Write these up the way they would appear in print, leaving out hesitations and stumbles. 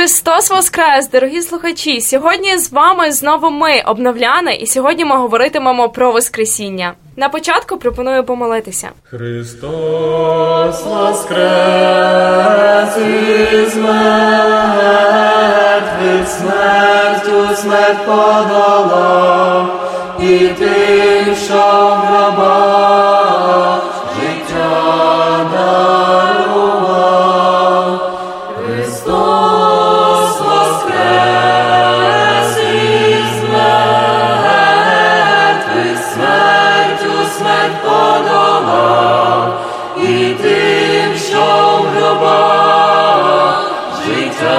Христос Воскрес, дорогі слухачі! Сьогодні з вами знову ми, обновляни, і сьогодні ми говоритимемо про Воскресіння. На початку пропоную помолитися. Христос Воскрес із мертвих, смертю смерть подолав, і тим, що в гробах життя дарував. Христос Воскрес із мертвих, смертю смерть подолав, і тим, що в гробах життя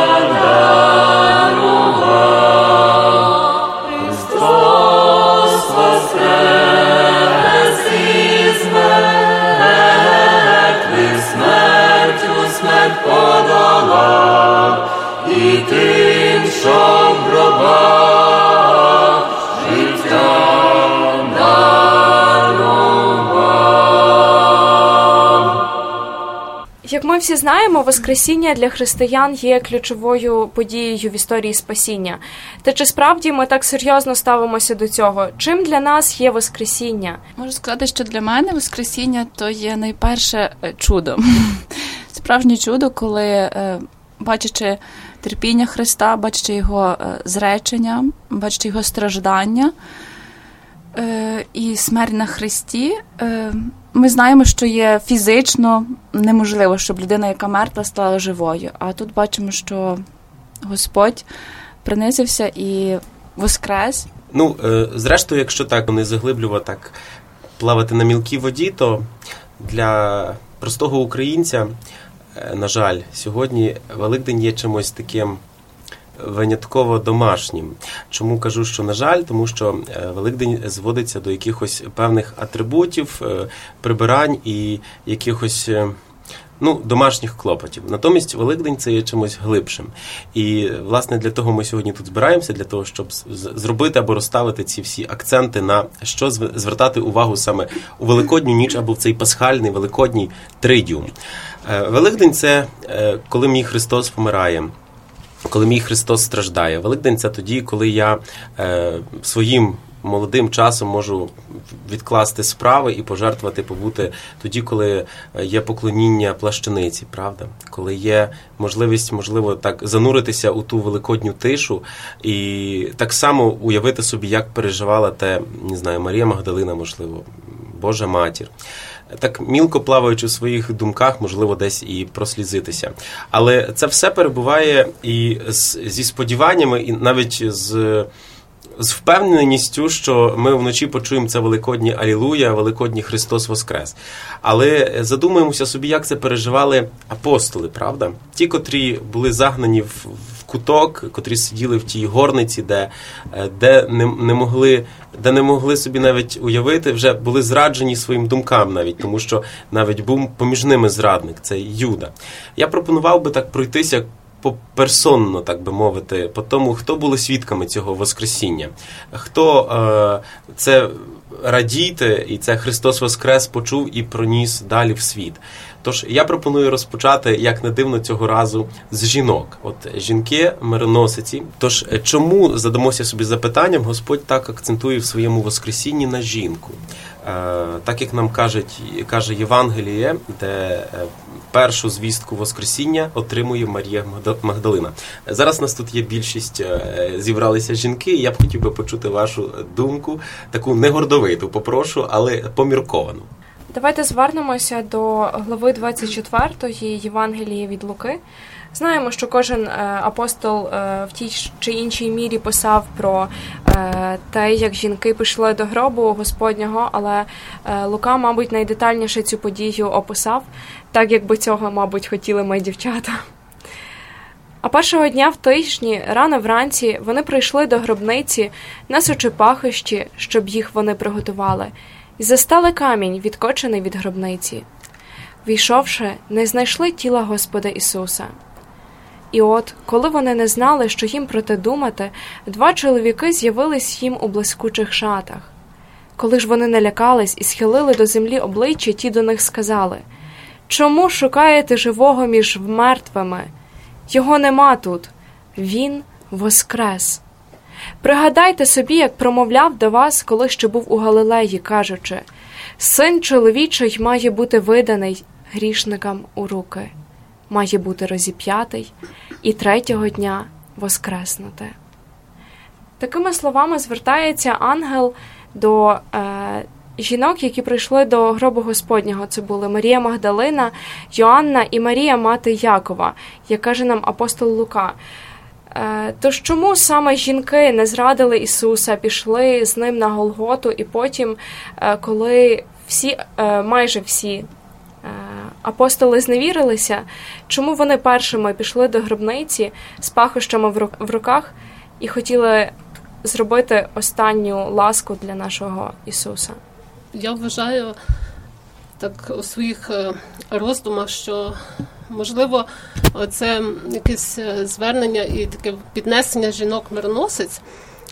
дарував. Христос Воскрес із мертвих, смертю смерть подолав, і тим, що в гробах життя дарував. Як ми всі знаємо, Воскресіння для християн є ключовою подією в історії спасіння. Та чи справді ми так серйозно ставимося до цього? Чим для нас є Воскресіння? Можу сказати, що для мене Воскресіння – то є найперше чудо. Справжнє чудо, коли, бачачи терпіння Христа, бачачи Його зречення, бачачи Його страждання і смерть на Христі, ми знаємо, що є фізично неможливо, щоб людина, яка мертва, стала живою. А тут бачимо, що Господь принизився і воскрес. Зрештою, якщо так не заглиблювати, так плавати на мілкій воді, то для простого українця, на жаль, сьогодні Великдень є чимось таким винятково домашнім. Чому кажу, що на жаль? Тому що Великдень зводиться до якихось певних атрибутів, прибирань і якихось домашніх клопотів. Натомість Великдень – це є чимось глибшим. І, власне, для того ми сьогодні тут збираємося, для того, щоб зробити або розставити ці всі акценти на що звертати увагу саме у Великодню ніч або в цей пасхальний Великодній тридіум. Великдень – це коли мій Христос помирає, коли мій Христос страждає. Великдень – це тоді, коли я своїм молодим часом можу відкласти справи і пожертвувати, побути тоді, коли є поклоніння плащаниці, правда? Коли є можливість, можливо, так зануритися у ту великодню тишу і так само уявити собі, як переживала те, не знаю, Марія Магдалина, можливо, Божа Матір. Так мілко плаваючи в своїх думках, можливо, десь і прослізитися. Але це все перебуває і зі сподіваннями, і навіть з впевненістю, що ми вночі почуємо це Великоднє Алілуя, Великодній Христос Воскрес. Але задумаємося собі, як це переживали апостоли, правда? Ті, котрі були загнані в куток, котрі сиділи в тій горниці, де не могли собі навіть уявити, вже були зраджені своїм думкам навіть, тому що навіть був поміж ними зрадник, це Юда. Я пропонував би так пройтися поперсонно, так би мовити, по тому, хто були свідками цього Воскресіння, хто це радійте, і це Христос Воскрес почув і проніс далі в світ. Тож я пропоную розпочати, як не дивно цього разу, з жінок. От жінки – мироносиці. Тож чому, задамося собі запитанням, Господь так акцентує в своєму Воскресінні на жінку? Так як нам каже Євангеліє, де першу звістку Воскресіння отримує Марія Магдалина. Зараз у нас тут є більшість, зібралися жінки, і я б хотів би почути вашу думку, таку не гордовиту, попрошу, але помірковану. Давайте звернемося до глави 24 Євангелії від Луки. Знаємо, що кожен апостол в тій чи іншій мірі писав про те, як жінки пішли до гробу Господнього, але Лука, мабуть, найдетальніше цю подію описав, так якби цього, мабуть, хотіли ми, дівчата. А першого дня в тижні, рано вранці, вони прийшли до гробниці, несучи пахощі, щоб їх вони приготували, і застали камінь, відкочений від гробниці. Війшовши, не знайшли тіла Господа Ісуса. І от, коли вони не знали, що їм про те думати, 2 чоловіки з'явились їм у блискучих шатах. Коли ж вони налякались і схилили до землі обличчя, ті до них сказали: «Чому шукаєте живого між мертвими? Його нема тут. Він воскрес. Пригадайте собі, як промовляв до вас, коли ще був у Галилеї, кажучи: «Син чоловічий має бути виданий грішникам у руки, має бути розіп'ятий і третього дня воскреснути». Такими словами звертається ангел до жінок, які прийшли до гробу Господнього. Це були Марія Магдалина, Йоанна і Марія, мати Якова, як каже нам апостол Лука. Тож чому саме жінки не зрадили Ісуса, пішли з ним на Голготу, і потім, коли майже всі апостоли зневірилися, чому вони першими пішли до гробниці з пахощами в руках і хотіли зробити останню ласку для нашого Ісуса? Я вважаю так у своїх роздумах, що, можливо, це якесь звернення і таке піднесення жінок-мироносиць,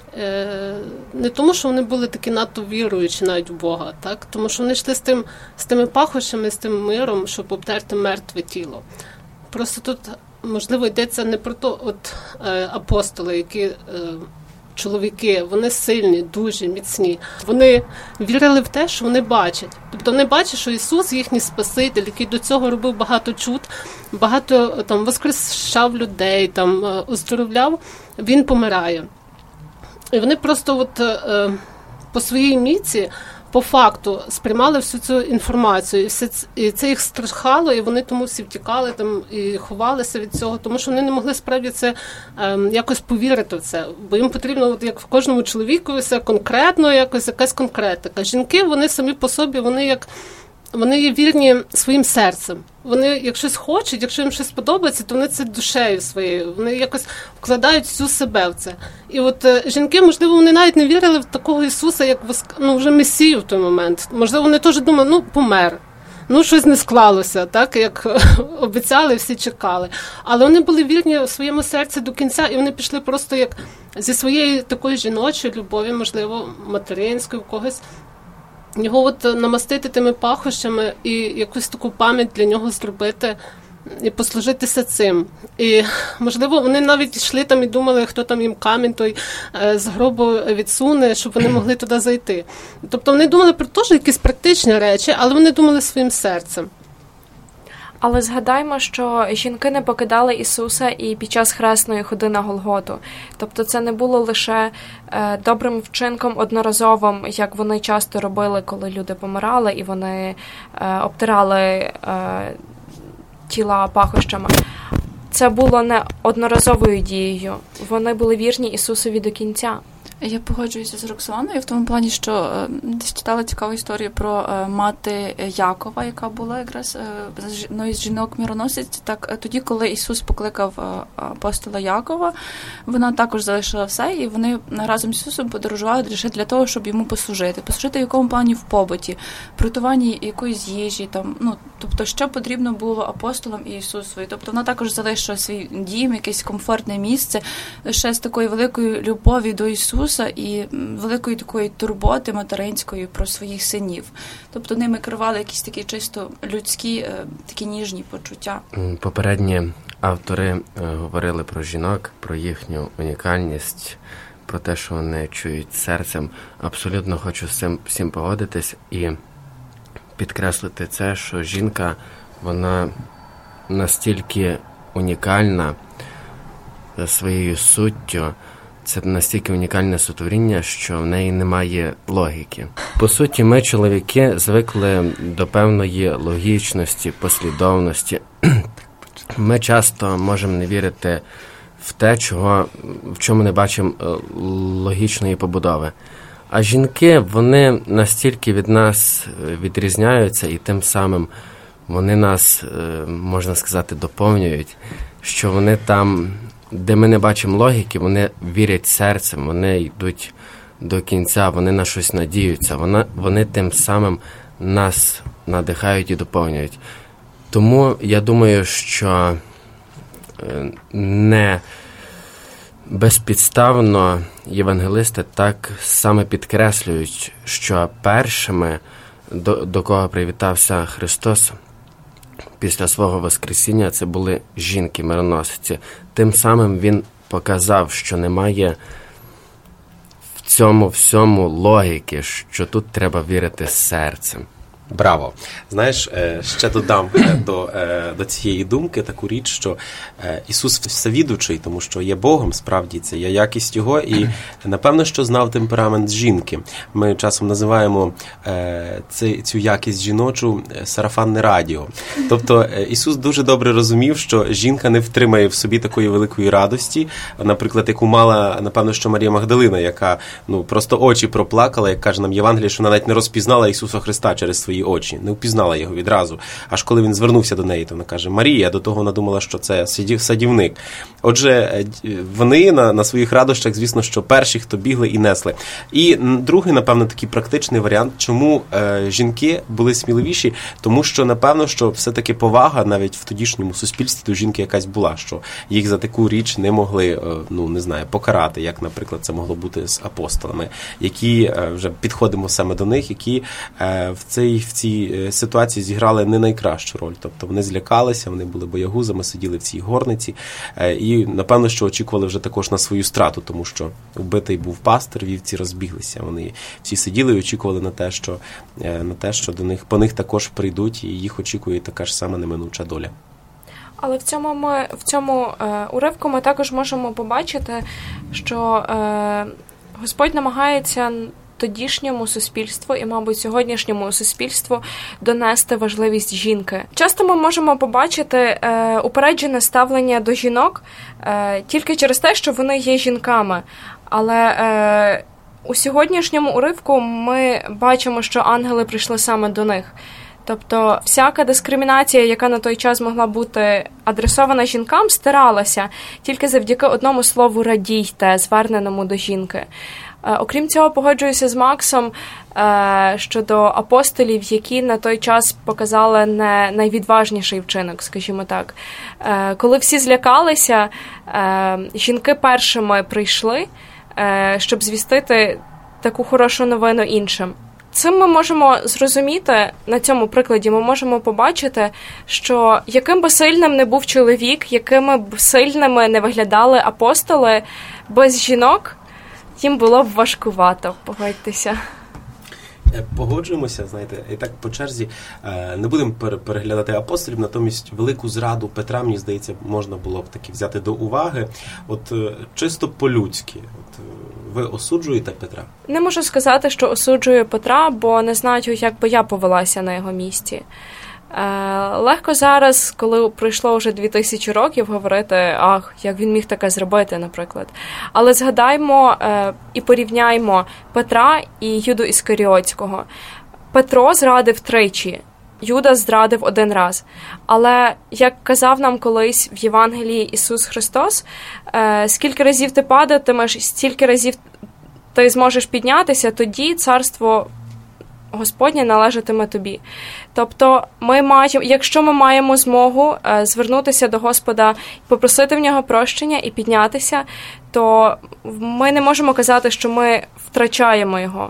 не тому, що вони були такі надто віруючі навіть в Бога, так? Тому що вони йшли з тими пахощами, з тим миром, щоб обтерти мертве тіло. Просто тут, можливо, йдеться не про то, от апостоли, які чоловіки, вони сильні, дуже міцні. Вони вірили в те, що вони бачать. Тобто вони бачать, що Ісус, їхній Спаситель, який до цього робив багато чуд, багато там воскрешав людей, там оздоровляв, Він помирає. І вони просто от по своїй міці, по факту, сприймали всю цю інформацію. І це їх страхало, і вони тому всі втікали там, і ховалися від цього, тому що вони не могли справді це якось повірити в це. Бо їм потрібно, от, як в кожному чоловіку, все конкретно, якась конкретика. Жінки, вони самі по собі, вони є вірні своїм серцем. Вони, як щось хочуть, якщо їм щось подобається, то вони це душею своєю. Вони якось вкладають всю себе в це. І от жінки, можливо, вони навіть не вірили в такого Ісуса, як вже Месію в той момент. Можливо, вони теж думали, помер. Щось не склалося, так, як обіцяли, всі чекали. Але вони були вірні в своєму серці до кінця, і вони пішли просто як зі своєї такої жіночої любові, можливо, материнської, в когось, його от намастити тими пахощами і якусь таку пам'ять для нього зробити і послужитися цим. І, можливо, вони навіть йшли там і думали, хто там їм камінь той з гробу відсуне, щоб вони могли туди зайти. Тобто вони думали про теж якісь практичні речі, але вони думали своїм серцем. Але згадаймо, що жінки не покидали Ісуса і під час хресної ходи на Голготу. Тобто це не було лише добрим вчинком одноразовим, як вони часто робили, коли люди помирали, і вони обтирали тіла пахощами. Це було не одноразовою дією. Вони були вірні Ісусові до кінця. Я погоджуюся з Роксоланою в тому плані, що десь читала цікаву історію про мати Якова, яка була якраз одною з жінок-мироносиць. Так, тоді, коли Ісус покликав апостола Якова, вона також залишила все, і вони разом з Ісусом подорожували лише для того, щоб йому послужити. Послужити в якому плані? В побуті, приготуванні якоїсь їжі, тобто, що потрібно було апостолам і Ісусові. Тобто, вона також залишила свій дім, якесь комфортне місце, лише з такою великою любов'ю до Ісуса, і великої такої турботи материнської про своїх синів. Тобто ними керували якісь такі чисто людські, такі ніжні почуття. Попередні автори говорили про жінок, про їхню унікальність, про те, що вони чують серцем. Абсолютно хочу з цим всім погодитись і підкреслити це, що жінка, вона настільки унікальна своєю суттю, це настільки унікальне сотворіння, що в неї немає логіки. По суті, ми, чоловіки, звикли до певної логічності, послідовності. Ми часто можемо не вірити в те, в чому не бачимо логічної побудови. А жінки, вони настільки від нас відрізняються, і тим самим вони нас, можна сказати, доповнюють, що вони там, де ми не бачимо логіки, вони вірять серцем, вони йдуть до кінця, вони на щось надіються, вони тим самим нас надихають і доповнюють. Тому я думаю, що не безпідставно євангелисти так саме підкреслюють, що першими, до кого привітався Христос, після свого воскресіння це були жінки-мироносиці. Тим самим він показав, що немає в цьому всьому логіки, що тут треба вірити серцем. Браво! Знаєш, ще додам до цієї думки таку річ, що Ісус всевідучий, тому що є Богом, справді це є якість Його, і напевно, що знав темперамент жінки. Ми часом називаємо цю якість жіночу сарафанне радіо. Тобто Ісус дуже добре розумів, що жінка не втримає в собі такої великої радості, наприклад, яку мала, напевно, що Марія Магдалина, яка просто очі проплакала, як каже нам Євангеліє, що вона навіть не розпізнала Ісуса Христа через свої очі, не впізнала його відразу. Аж коли він звернувся до неї, то вона каже: Марія, до того вона думала, що це садівник. Отже, вони на своїх радощах, звісно, що перші, хто бігли і несли. І другий, напевно, такий практичний варіант, чому жінки були сміливіші, тому що, напевно, що все-таки повага навіть в тодішньому суспільстві до жінки якась була, що їх за таку річ не могли, покарати, як, наприклад, це могло бути з апостолами, які, вже підходимо саме до них, які в цій ситуації зіграли не найкращу роль. Тобто вони злякалися, вони були боягузами, сиділи в цій горниці і, напевно, що очікували вже також на свою страту, тому що вбитий був пастир, вівці розбіглися. Вони всі сиділи і очікували на те, що по них також прийдуть, і їх очікує така ж сама неминуча доля. Але в цьому уривку ми також можемо побачити, що Господь намагається тодішньому суспільству і, мабуть, сьогоднішньому суспільству донести важливість жінки. Часто ми можемо побачити упереджене ставлення до жінок тільки через те, що вони є жінками. Але у сьогоднішньому уривку ми бачимо, що ангели прийшли саме до них. Тобто всяка дискримінація, яка на той час могла бути адресована жінкам, стиралася тільки завдяки одному слову «радійте», зверненому до жінки. Окрім цього, погоджуюся з Максом щодо апостолів, які на той час показали не найвідважніший вчинок, скажімо так. Коли всі злякалися, жінки першими прийшли, щоб звістити таку хорошу новину іншим. Цим ми можемо зрозуміти, на цьому прикладі ми можемо побачити, що яким би сильним не був чоловік, якими б сильними не виглядали апостоли, без жінок їм було б важкувато, погодьтеся. Погоджуємося, знаєте, і так по черзі не будемо переглядати апостолів, натомість велику зраду Петра, мені здається, можна було б таки взяти до уваги. От чисто по-людськи, ви осуджуєте Петра? Не можу сказати, що осуджую Петра, бо не знаю, як би я повелася на його місці. Легко зараз, коли пройшло вже 2000 років, говорити, як він міг таке зробити, наприклад. Але згадаймо і порівняймо Петра і Юду Іскаріотського. Петро зрадив тричі, Юда зрадив один раз. Але, як казав нам колись в Євангелії Ісус Христос, скільки разів ти падатимеш, стільки разів ти зможеш піднятися, тоді царство Господнє належатиме тобі. Тобто, якщо ми маємо змогу звернутися до Господа, попросити в нього прощення і піднятися, то ми не можемо казати, що ми втрачаємо його.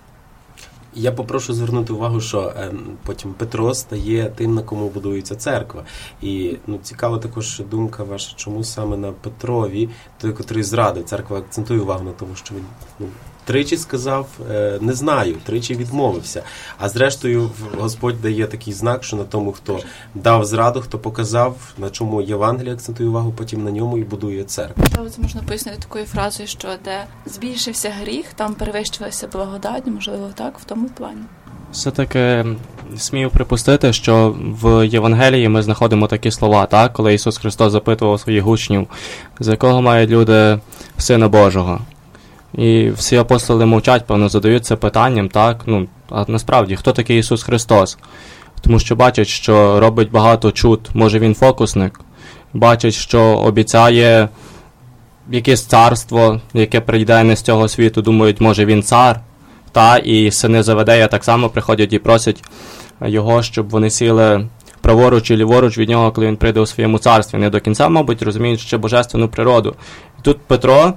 Я попрошу звернути увагу, що потім Петро стає тим, на кому будується церква. І цікава також думка ваша, чому саме на Петрові, той, котрий зрадив. Церква акцентує увагу на тому, що він тричі сказав «не знаю», тричі відмовився. А зрештою Господь дає такий знак, що на тому, хто дав зраду, хто показав, на чому Євангеліє акцентує увагу, потім на ньому і будує церкву. Це можна пояснити такою фразою, що де збільшився гріх, там перевищилася благодать, можливо, так, в тому плані. Все-таки смію припустити, що в Євангелії ми знаходимо такі слова, так, коли Ісус Христос запитував своїх учнів, з якого мають люди Сина Божого. І всі апостоли мовчать, певно, задаються питанням, так, а насправді, хто такий Ісус Христос? Тому що бачать, що робить багато чуд, може він фокусник, бачать, що обіцяє якесь царство, яке прийде не з цього світу, думають, може він цар, і сини Заведея так само приходять і просять його, щоб вони сіли праворуч і ліворуч від нього, коли він прийде у своєму царстві. Не до кінця, мабуть, розуміють ще божественну природу. І тут Петро,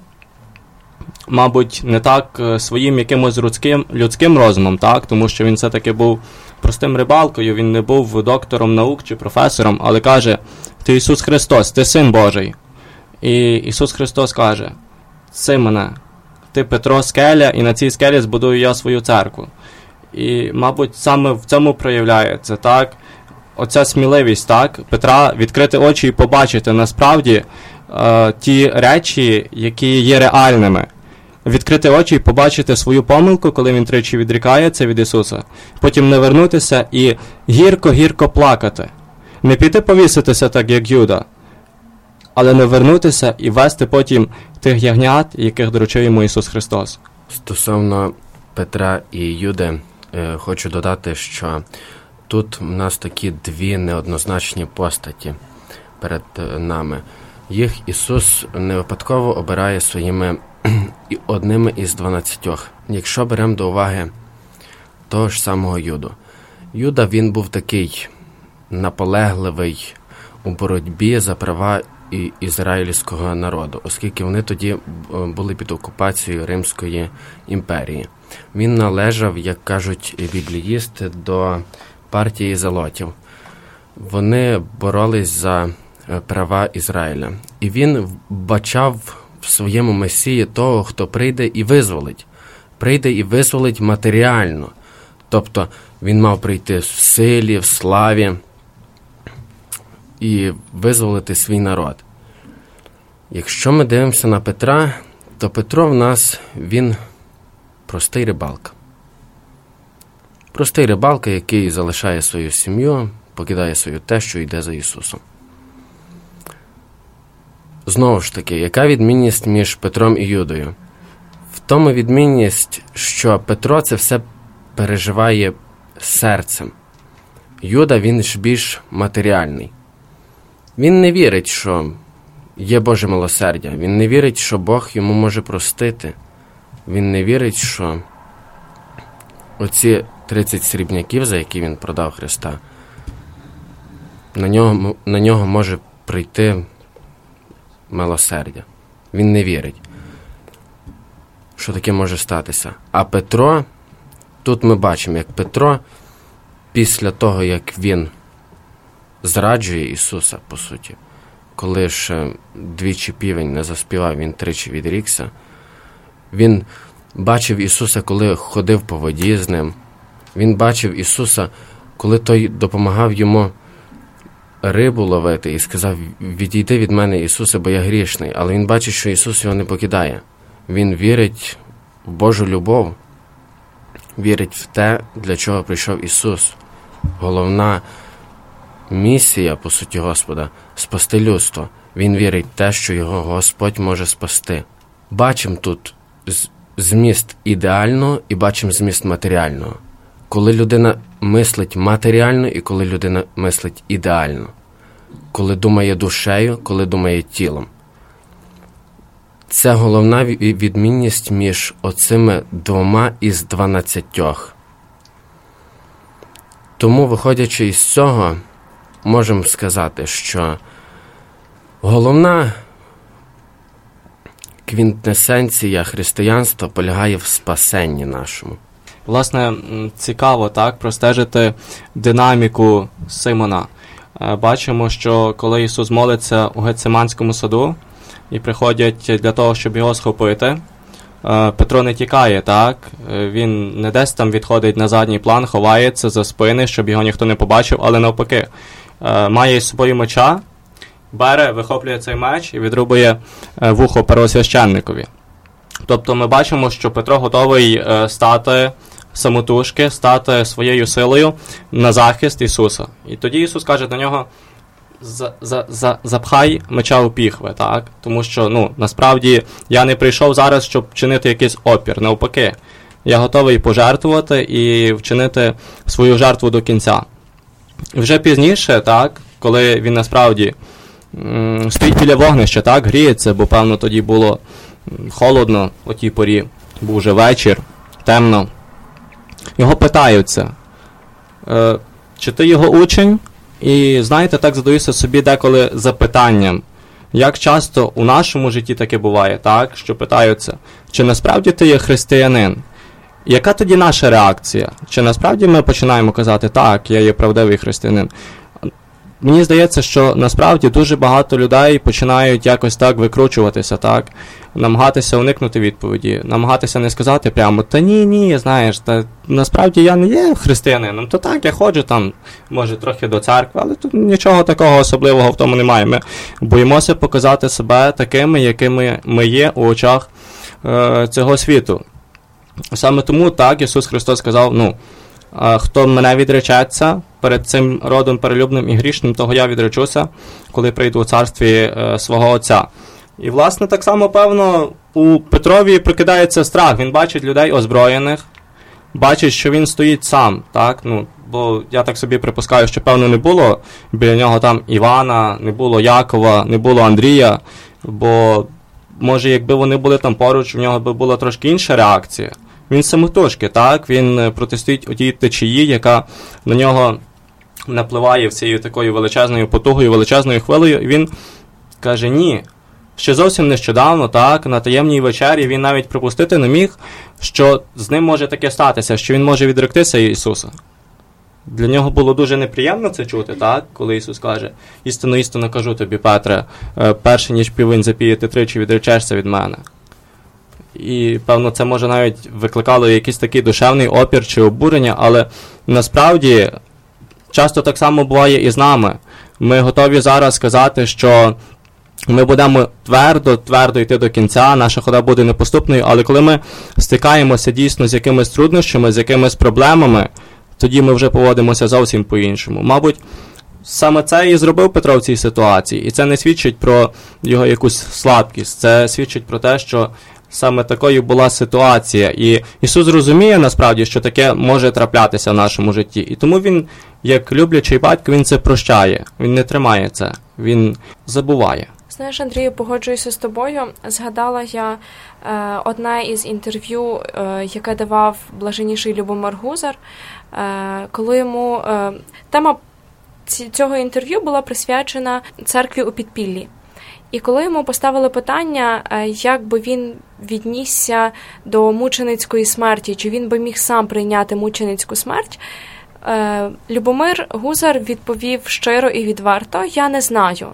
мабуть, не так своїм якимось людським розумом, так, тому що він все-таки був простим рибалкою, він не був доктором наук чи професором, але каже: ти Ісус Христос, ти Син Божий. І Ісус Христос каже: Симоне, ти Петро скеля, і на цій скелі збудую я свою церкву. І, мабуть, саме в цьому проявляється, так, оця сміливість, так, Петра відкрити очі і побачити насправді ті речі, які є реальними. Відкрити очі і побачити свою помилку, коли він тричі відрікається від Ісуса. Потім не вернутися і гірко-гірко плакати. Не піти повіситися так, як Юда, але не вернутися і вести потім тих ягнят, яких доручив йому Ісус Христос. Стосовно Петра і Юди, хочу додати, що тут у нас такі дві неоднозначні постаті перед нами. Їх Ісус не випадково обирає своїми одними із 12. Якщо беремо до уваги того ж самого Юду. Юда, він був такий наполегливий у боротьбі за права ізраїльського народу, оскільки вони тоді були під окупацією Римської імперії. Він належав, як кажуть бібліїсти, до партії зелотів. Вони боролись за права Ізраїля. І він бачав в своєму Месії того, хто прийде і визволить. Прийде і визволить матеріально. Тобто він мав прийти в силі, в славі і визволити свій народ. Якщо ми дивимося на Петра, то Петро в нас, він простий рибалка. Простий рибалка, який залишає свою сім'ю, покидає свою тещу і йде за Ісусом. Знову ж таки, яка відмінність між Петром і Юдою? В тому відмінність, що Петро це все переживає серцем. Юда, він ж більш матеріальний. Він не вірить, що є Боже милосердя. Він не вірить, що Бог йому може простити. Він не вірить, що оці 30 срібняків, за які він продав Христа, на нього може прийти милосердя. Він не вірить, що таке може статися. А Петро, тут ми бачимо, як Петро, після того, як він зраджує Ісуса, по суті, коли ж двічі півень не заспівав, він тричі відрікся, він бачив Ісуса, коли ходив по воді з ним. Він бачив Ісуса, коли той допомагав йому рибу ловити і сказав: відійди від мене, Ісусе, бо я грішний. Але він бачить, що Ісус його не покидає. Він вірить в Божу любов, вірить в те, для чого прийшов Ісус. Головна місія, по суті, Господа – спасти людство. Він вірить в те, що його Господь може спасти. Бачимо тут зміст ідеального і бачимо зміст матеріального. Коли людина мислить матеріально і коли людина мислить ідеально. Коли думає душею, коли думає тілом. Це головна відмінність між оцими 2 із 12. Тому, виходячи із цього, можемо сказати, що головна квінтесенція християнства полягає в спасенні нашому. Власне, цікаво, так, простежити динаміку Симона. Бачимо, що коли Ісус молиться у Гециманському саду і приходять для того, щоб його схопити, Петро не тікає, так? Він не десь там відходить на задній план, ховається за спини, щоб його ніхто не побачив, але навпаки, має із собою меча, бере, вихоплює цей меч і відрубує вухо первосвященникові. Тобто ми бачимо, що Петро готовий стати самотужки, стати своєю силою на захист Ісуса. І тоді Ісус каже до нього: запхай меча у піхви, так? Тому що, насправді, я не прийшов зараз, щоб чинити якийсь опір. Навпаки, я готовий пожертвувати і вчинити свою жертву до кінця. І вже пізніше, так, коли він насправді стоїть біля вогнища, так, гріється, бо, певно, тоді було холодно о тій порі, був вже вечір, темно. Його питаються: чи ти його учень? І, знаєте, так задаюся собі деколи запитанням, як часто у нашому житті таке буває, так, що питаються, чи насправді ти є християнин? яка тоді наша реакція? Чи насправді ми починаємо казати, так, я є правдивий християнин? Мені здається, що насправді дуже багато людей починають якось так викручуватися, так? Намагатися уникнути відповіді, намагатися не сказати прямо, та ні, знаєш, та насправді я не є християнином, то так, я ходжу там, може, трохи до церкви, але тут нічого такого особливого в тому немає. Ми боїмося показати себе такими, якими ми є у очах цього світу. Саме тому, так, Ісус Христос сказав, хто мене відречеться перед цим родом перелюбним і грішним, того я відречуся, коли прийду у царстві свого Отця. І, власне, так само, певно, у Петрові прикидається страх. Він бачить людей озброєних, бачить, що він стоїть сам, так? Бо я так собі припускаю, що, певно, не було біля нього там Івана, не було Якова, не було Андрія, бо, може, якби вони були там поруч, в нього би була трошки інша реакція. Він самотужки, так? Він протистоїть у тій течії, яка на нього напливає всією такою величезною потугою, величезною хвилею, і він каже, ні. Ще зовсім нещодавно, так, на таємній вечері він навіть припустити не міг, що з ним може таке статися, що він може відректися Ісуса. Для нього було дуже неприємно це чути, так, коли Ісус каже, істинно кажу тобі, Петре, перше ніж півень запіє, ти тричі відречешся від мене. І, певно, це може навіть викликало якийсь такий душевний опір чи обурення, але насправді часто так само буває і з нами. Ми готові зараз сказати, що ми будемо твердо йти до кінця, наша хода буде непоступною, але коли ми стикаємося дійсно з якимись труднощами, з якимись проблемами, тоді ми вже поводимося зовсім по-іншому. Мабуть, саме це і зробив Петро в цій ситуації, і це не свідчить про його якусь слабкість, це свідчить про те, що саме такою була ситуація. І Ісус розуміє насправді, що таке може траплятися в нашому житті. І тому Він, як люблячий батько, Він це прощає. Він не тримає це. Він забуває. Знаєш, Андрію, погоджуюся з тобою. Згадала я одне із інтерв'ю, яке давав блаженніший Любомир Гузар, коли йому тема цього інтерв'ю була присвячена церкві у підпіллі. І коли йому поставили питання, як би він віднісся до мученицької смерті, чи він би міг сам прийняти мученицьку смерть, Любомир Гузар відповів щиро і відверто: «Я не знаю».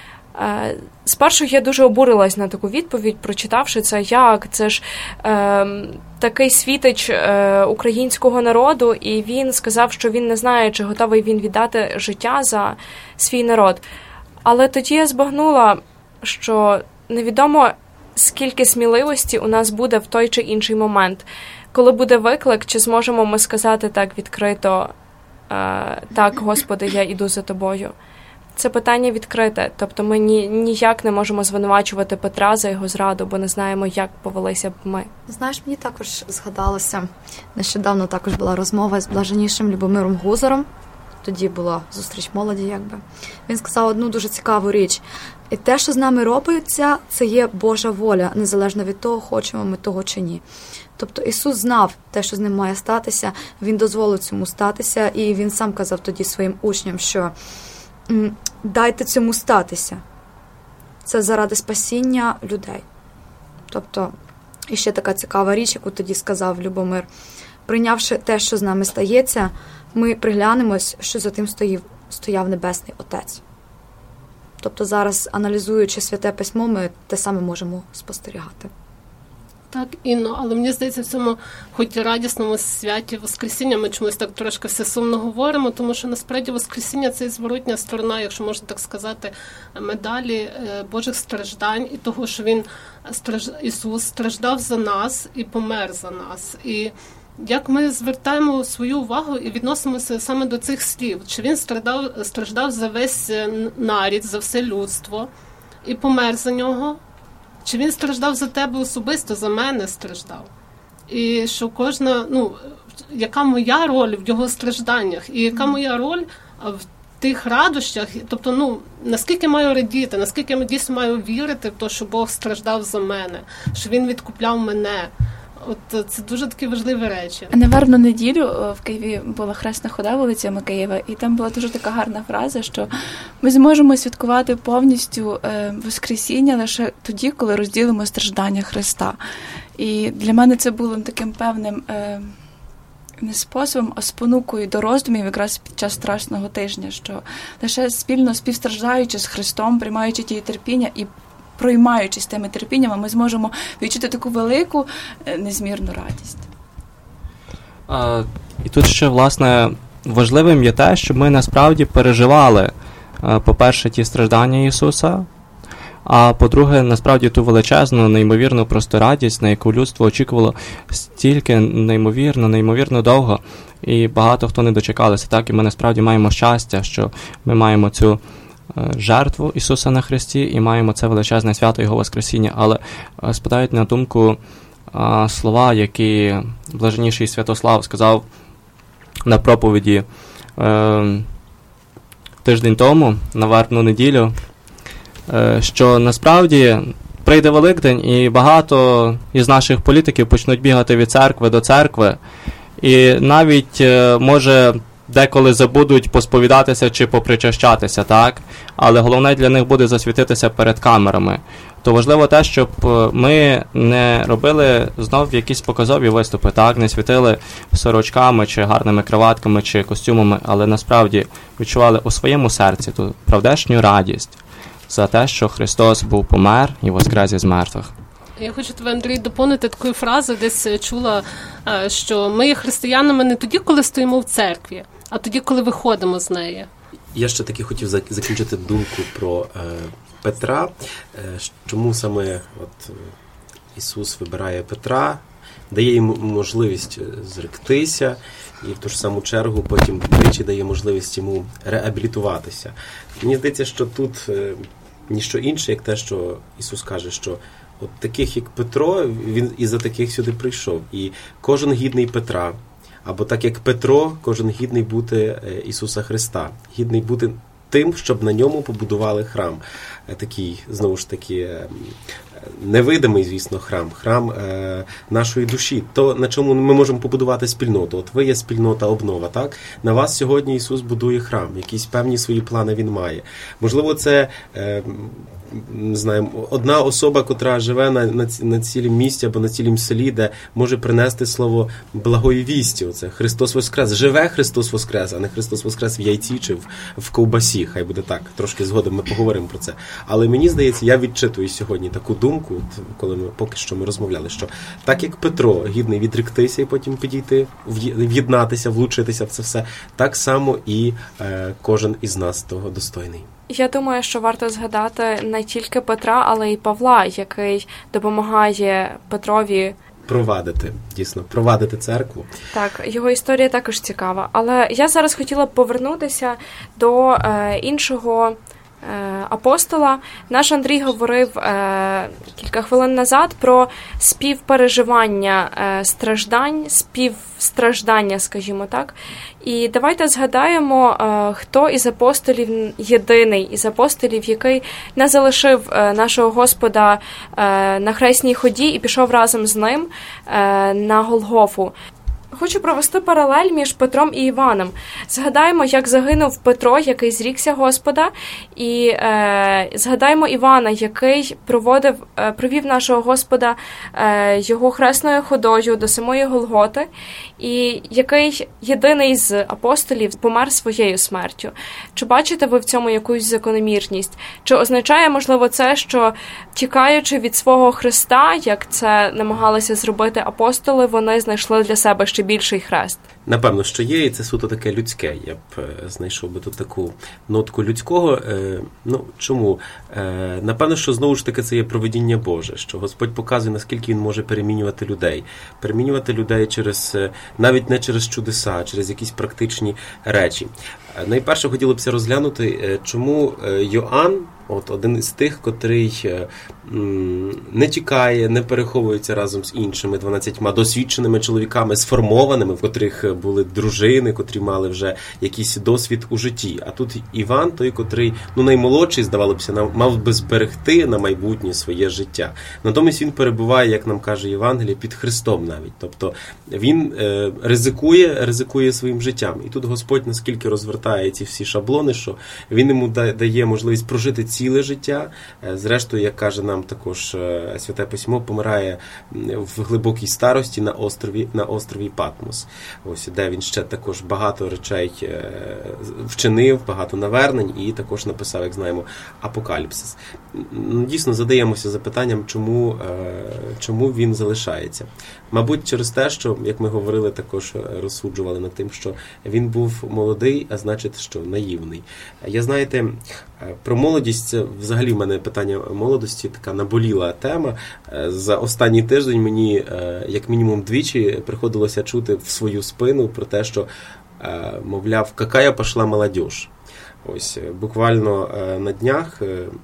Спершу я дуже обурилась на таку відповідь, прочитавши це, як це ж такий світич українського народу, і він сказав, що він не знає, чи готовий він віддати життя за свій народ. Але тоді я збагнула, що невідомо, скільки сміливості у нас буде в той чи інший момент. Коли буде виклик, чи зможемо ми сказати так відкрито: «Так, Господи, я іду за Тобою». Це питання відкрите. Тобто ми ніяк не можемо звинувачувати Петра за його зраду, бо не знаємо, як повелися б ми. Знаєш, мені також згадалося, нещодавно також була розмова з блаженнішим Любомиром Гузаром. Тоді була зустріч молоді, якби. Він сказав одну дуже цікаву річ. І те, що з нами робиться, це є Божа воля, незалежно від того, хочемо ми того чи ні. Тобто Ісус знав те, що з ним має статися, Він дозволив цьому статися, і Він сам казав тоді своїм учням, що дайте цьому статися. Це заради спасіння людей. Тобто, і ще така цікава річ, яку тоді сказав Любомир. Прийнявши те, що з нами стається, ми приглянемось, що за тим стояв Небесний Отець. Тобто зараз, аналізуючи Святе Письмо, ми те саме можемо спостерігати. Так, Інно, але мені здається, в цьому хоч і радісному святі Воскресіння ми чомусь так трошки все сумно говоримо, тому що насправді Воскресіння – це і зворотня сторона, якщо можна так сказати, медалі Божих страждань і того, що Ісус страждав за нас і помер за нас. І як ми звертаємо свою увагу і відносимося саме до цих слів, чи він страждав за весь нарід, за все людство і помер за нього, чи він страждав за тебе особисто, за мене страждав. І що яка моя роль в його стражданнях, і яка моя роль в тих радощах, тобто, наскільки маю радіти, наскільки я дійсно маю вірити в те, що Бог страждав за мене, що Він відкупляв мене. От це дуже такі важливі речі. На вербну неділю в Києві була хресна хода вулицями Києва, і там була дуже така гарна фраза, що ми зможемо святкувати повністю Воскресіння лише тоді, коли розділимо страждання Христа. І для мене це було таким певним не способом, а спонукою до роздумів якраз під час Страсного тижня, що лише спільно співстраждаючи з Христом, приймаючи ті терпіння і проймаючись тими терпіннями, ми зможемо відчути таку велику, незмірну радість. І тут ще, власне, важливим є те, щоб ми насправді переживали, по-перше, ті страждання Ісуса, а по-друге, насправді ту величезну, неймовірну просто радість, на яку людство очікувало стільки неймовірно довго, і багато хто не дочекалися. Так, і ми насправді маємо щастя, що ми маємо цю жертву Ісуса на Христі і маємо це величезне свято Його Воскресіння. Але спадають на думку слова, які блаженніший Святослав сказав на проповіді тиждень тому, на вербну неділю, що насправді прийде Великдень і багато із наших політиків почнуть бігати від церкви до церкви, і навіть, може, деколи забудуть посповідатися чи попричащатися, так? Але головне для них буде засвітитися перед камерами. То важливо те, щоб ми не робили знов якісь показові виступи, так? Не світили сорочками, чи гарними краватками, чи костюмами, але насправді відчували у своєму серці ту правдешню радість за те, що Христос був помер і воскрес із мертвих. Я хочу тебе, Андрій, доповнити такою фразою, десь чула, що ми є християнами не тоді, коли стоїмо в церкві, а тоді, коли виходимо з неї. Я ще таки хотів закінчити думку про Петра. Чому саме Ісус вибирає Петра, дає йому можливість зректися, і в ту ж саму чергу потім двічі дає можливість йому реабілітуватися. Мені здається, що тут ніщо інше, як те, що Ісус каже, що от таких, як Петро, він і за таких сюди прийшов. І кожен гідний Петра, або так, як Петро, кожен гідний бути Ісуса Христа, гідний бути тим, щоб на ньому побудували храм. Такий, знову ж таки, невидимий, звісно, храм нашої душі. То, на чому ми можемо побудувати спільноту. От ви є спільнота обнова, так? На вас сьогодні Ісус будує храм, якісь певні свої плани Він має. Можливо, це не знаю, одна особа, котра живе на цілім місті або на цілім селі, де може принести слово благої вісті. Оце Христос Воскрес. Живе Христос Воскрес, а не Христос Воскрес в яйці чи в ковбасі. Хай буде так. Трошки згодом ми поговоримо про це. Але мені здається, я відчитую сьогодні таку думку, коли поки що ми розмовляли, що так як Петро гідний відректися і потім підійти, в'єднатися, влучитися в це все, так само і кожен із нас того достойний. Я думаю, що варто згадати не тільки Петра, але й Павла, який допомагає Петрові провадити церкву. Так, його історія також цікава. Але я зараз хотіла б повернутися до іншого апостола. Наш Андрій говорив кілька хвилин назад про співпереживання співстраждання, скажімо так. І давайте згадаємо, хто із апостолів єдиний із апостолів, який не залишив нашого Господа на хресній ході і пішов разом з ним на Голгофу. Хочу провести паралель між Петром і Іваном. Згадаємо, як загинув Петро, який зрікся Господа, і згадаємо Івана, який провів нашого Господа його хресною ходою до самої Голготи, і який єдиний з апостолів помер своєю смертю. Чи бачите ви в цьому якусь закономірність? Чи означає, можливо, це, що тікаючи від свого Христа, як це намагалися зробити апостоли, вони знайшли для себе ще більший хрест? Напевно, що є, і це суто таке людське. Я б знайшов би тут таку нотку людського. Чому? Напевно, що знову ж таки це є провидіння Боже, що Господь показує, наскільки Він може перемінювати людей. Перемінювати людей навіть не через чудеса, а через якісь практичні речі. Найперше хотілося б розглянути, чому Йоанн один із тих, котрий не тікає, не переховується разом з іншими 12 досвідченими чоловіками, сформованими, в котрих були дружини, котрі мали вже якийсь досвід у житті. А тут Іван, той, котрий, наймолодший, здавалося, мав би зберегти на майбутнє своє життя. Натомість він перебуває, як нам каже Євангеліє, під Христом навіть. Тобто він ризикує своїм життям. І тут Господь наскільки розвертає ці всі шаблони, що він йому дає можливість прожити ціле життя. Зрештою, як каже нам також Святе Письмо, помирає в глибокій старості на острові Патмос. Ось, де він ще також багато речей вчинив, багато навернень і також написав, як знаємо, Апокаліпсис. Дійсно, задаємося запитанням, чому він залишається. Мабуть, через те, що, як ми говорили, також розсуджували над тим, що він був молодий, а значить, що наївний. Я, знаєте, про молодість, це взагалі в мене питання молодості, така наболіла тема. За останній тиждень мені, як мінімум двічі, приходилося чути в свою спину про те, що, мовляв, какая пошла молодіж. Ось, буквально на днях,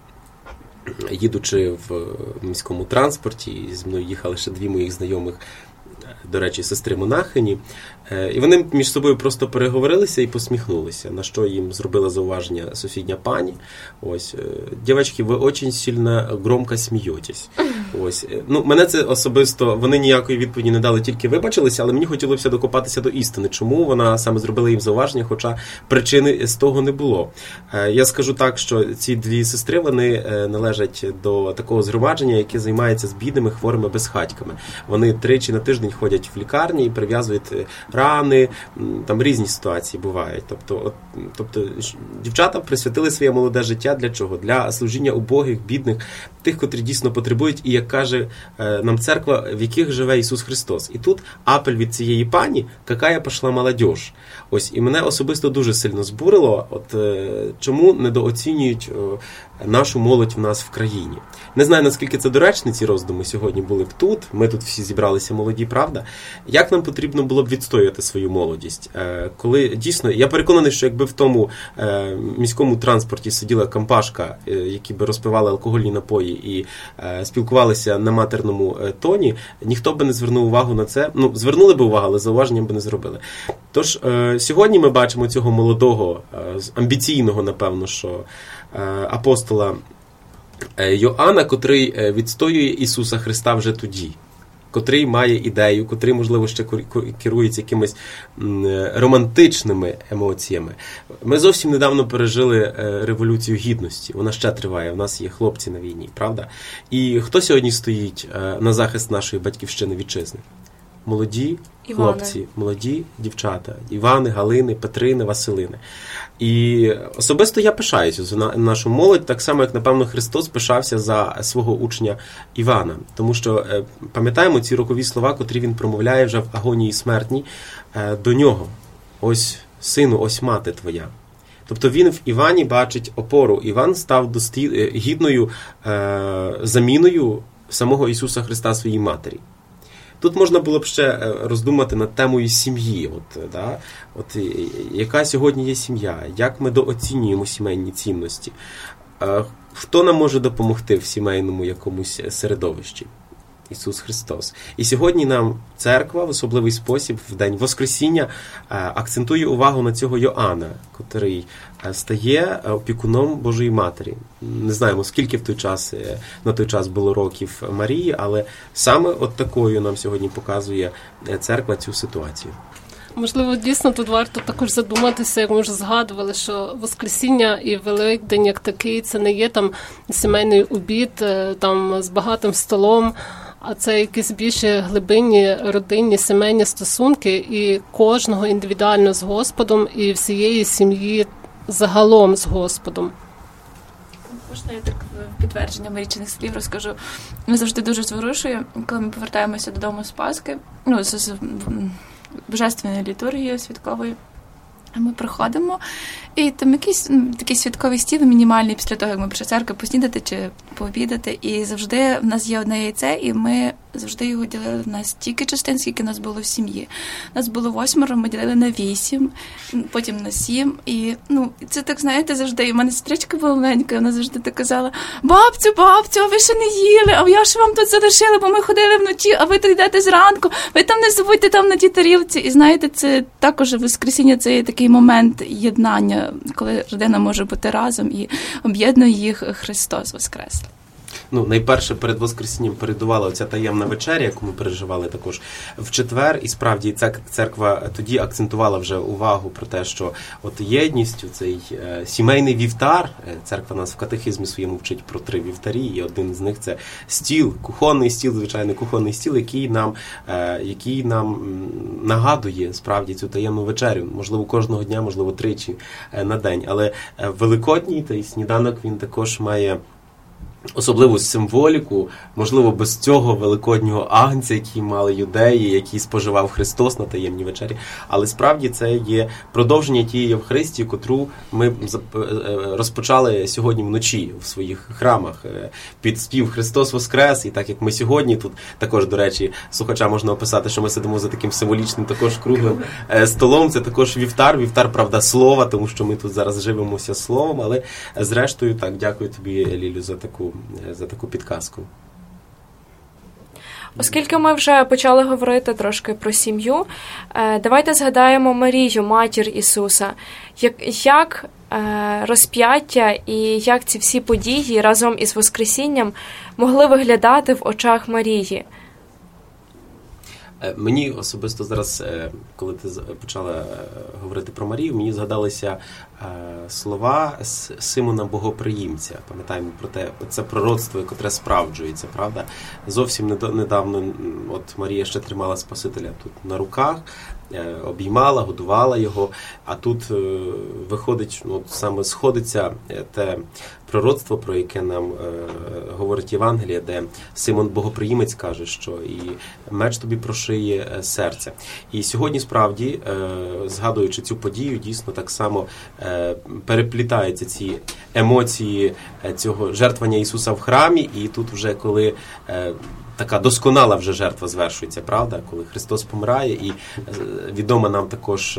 їдучи в міському транспорті, зі мною їхали ще 2 моїх знайомих, до речі, сестри-монахині, і вони між собою просто переговорилися і посміхнулися, на що їм зробила зауваження сусідня пані. Ось, дівчатки, ви дуже сильно громко смієтесь. Ось, мене це особисто, вони ніякої відповіді не дали, тільки вибачилися, але мені хотілося докопатися до істини, чому вона саме зробила їм зауваження, хоча причини з того не було. Я скажу так, що ці 2 сестри, вони належать до такого згромадження, яке займається з бідними, хворими, безхатьками. Вони 3 на тиждень ходять в лікарні і прив'язують рани, там різні ситуації бувають. Тобто дівчата присвятили своє молоде життя для чого? Для служіння убогих, бідних, тих, котрі дійсно потребують, і, як каже нам церква, в яких живе Ісус Христос. І тут апель від цієї пані, какая пошла молодіж. Ось, і мене особисто дуже сильно збурило, чому недооцінюють нашу молодь в нас в країні. Не знаю, наскільки це доречні ці роздуми сьогодні були б тут, ми тут всі зібралися молоді, правда? Як нам потрібно було б відстоювати свою молодість? Коли дійсно, я переконаний, що якби в тому міському транспорті сиділа компашка, які би розпивали алкогольні напої і спілкувалися на матерному тоні, ніхто би не звернув увагу на це. Звернули б увагу, але зауваженням би не зробили. Тож, сьогодні ми бачимо цього молодого, амбіційного, напевно, що апостола Йоанна, котрий відстоює Ісуса Христа вже тоді, котрий має ідею, котрий, можливо, ще керується якимись романтичними емоціями. Ми зовсім недавно пережили Революцію Гідності. Вона ще триває, в нас є хлопці на війні, правда? І хто сьогодні стоїть на захист нашої батьківщини, вітчизни? Молоді хлопці, молоді дівчата, Івани, Галини, Петрини, Василини. І особисто я пишаюся за нашу молодь, так само, як, напевно, Христос пишався за свого учня Івана. Тому що пам'ятаємо ці рокові слова, котрі він промовляє вже в агонії смертній до нього. Ось, сину, ось мати твоя. Тобто він в Івані бачить опору. Іван став гідною заміною самого Ісуса Христа своїй матері. Тут можна було б ще роздумати над темою сім'ї. Яка сьогодні є сім'я? Як ми дооцінюємо сімейні цінності? Хто нам може допомогти в сімейному якомусь середовищі? Ісус Христос. І сьогодні нам церква в особливий спосіб в день Воскресіння акцентує увагу на цього Йоанна, котрий стає опікуном Божої Матері. Не знаємо, скільки на той час було років Марії, але саме от такою нам сьогодні показує церква цю ситуацію. Можливо, дійсно тут варто також задуматися, як ми вже згадували, що Воскресіння і Великдень як такий, це не є там сімейний обід там з багатим столом, а це якісь більше глибинні родинні сімейні стосунки і кожного індивідуально з Господом і всієї сім'ї загалом з Господом. Можна я так в підтвердження Марічиних слів розкажу? Ми завжди дуже зворушує, коли ми повертаємося додому з Пасхи, з божественної літургії святкової. Ми приходимо, і там якийсь такий святковий стіл мінімальний після того, як ми прийшли в церкву поснідати чи пообідати, і завжди в нас є одне яйце, і ми завжди його ділили на стільки частин, скільки нас було в сім'ї. Нас було 8, ми ділили на 8, потім на 7. І, це так, знаєте, завжди. І в мене сестричка була маленька, вона завжди так казала: бабцю, а ви ще не їли, а я ж вам тут залишила, бо ми ходили вночі, а ви тут йдете зранку, ви там не забудьте там на тій тарілці. І знаєте, це також Воскресіння, це є такий момент єднання, коли родина може бути разом і об'єднує їх Христос Воскрес. Найперше перед Воскресінням передувала оця таємна вечеря, яку ми переживали також в четвер, і справді церква тоді акцентувала вже увагу про те, що от єдність, цей сімейний вівтар, церква нас в катехизмі своєму вчить про 3 вівтарі, і один з них це стіл, кухонний стіл, звичайний кухонний стіл, який нам нагадує справді цю таємну вечерю, можливо, кожного дня, можливо, 3 на день, але Великодній той сніданок, він також має особливу символіку, можливо, без цього великоднього агнця, який мали юдеї, який споживав Христос на таємній вечері, але справді це є продовження тієї Євхаристії, котру ми розпочали сьогодні вночі в своїх храмах під спів «Христос Воскрес», і так як ми сьогодні тут також, до речі, слухача можна описати, що ми сидимо за таким символічним також круглим столом, це також вівтар, правда, слова, тому що ми тут зараз живемося словом, але зрештою, так, дякую тобі, Лілю, за таку підказку. Оскільки ми вже почали говорити трошки про сім'ю, давайте згадаємо Марію, матір Ісуса. Як розп'яття і як ці всі події разом із Воскресінням могли виглядати в очах Марії? Мені особисто зараз, коли ти почала говорити про Марію, мені згадалися слова Симона Богоприємця. Пам'ятаємо про це пророцтво, яке справджується, правда? Зовсім недавно от Марія ще тримала Спасителя тут на руках, обіймала, годувала його, а тут виходить, саме сходиться те пророцтво, про яке нам говорить Євангеліє, де Симон Богоприємець каже, що і меч тобі прошиє серце. І сьогодні, справді, згадуючи цю подію, дійсно так само переплітаються ці емоції цього жертвування Ісуса в храмі, і тут вже коли така досконала вже жертва звершується, правда? Коли Христос помирає, і відома нам також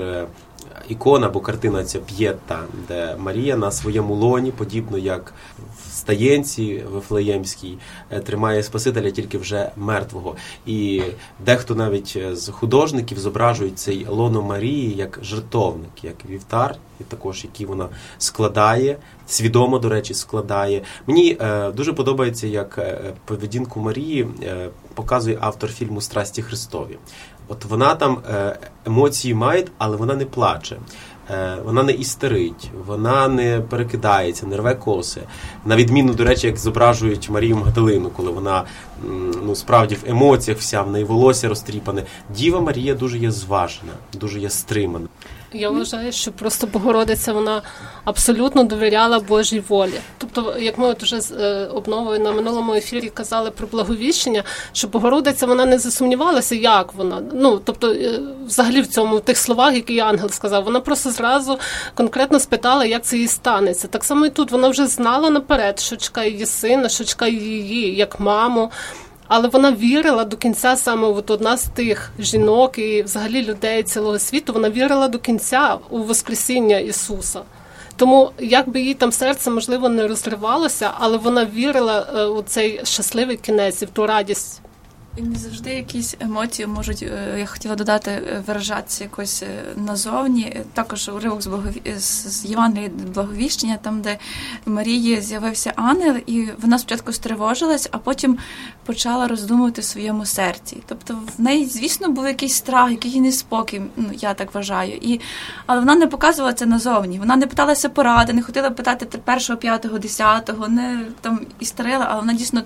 ікона або картина ця П'єта, де Марія на своєму лоні, подібно як в стаєнці Вифлеємській, тримає Спасителя тільки вже мертвого. І дехто навіть з художників зображують цей лоно Марії як жертовник, як вівтар, і також який вона складає, свідомо, до речі, складає. Мені дуже подобається, як поведінку Марії показує автор фільму «Страсті Христові». От вона там емоції має, але вона не плаче, вона не істерить, вона не перекидається, не рве коси. На відміну, до речі, як зображують Марію Магдалину, коли вона справді в емоціях вся, в неї волосся розтріпане. Діва Марія дуже є зважена, дуже є стримана. Я вважаю, що просто Богородиця, вона абсолютно довіряла Божій волі. Тобто, як ми от вже з обновою на минулому ефірі казали про благовіщення, що Богородиця, вона не засумнівалася, як вона. Тобто, взагалі в тих словах, які ангел сказав, вона просто зразу конкретно спитала, як це їй станеться. Так само і тут, вона вже знала наперед, що чекає її сина, що чекає її як маму. Але вона вірила до кінця, саме одна з тих жінок і взагалі людей цілого світу, вона вірила до кінця у Воскресіння Ісуса. Тому, як би їй там серце, можливо, не розривалося, але вона вірила у цей щасливий кінець і в ту радість. І не завжди якісь емоції можуть, я хотіла додати, виражатися якось назовні. Також уривок з Євангелія Благовіщення, там, де Марії з'явився ангел, і вона спочатку стривожилась, а потім почала роздумувати в своєму серці. Тобто в неї, звісно, був якийсь страх, якийсь неспокій, я так вважаю. Але вона не показувала це назовні. Вона не питалася поради, не хотіла питати 1-го, 5-го, 10-го, не там істерила, але вона дійсно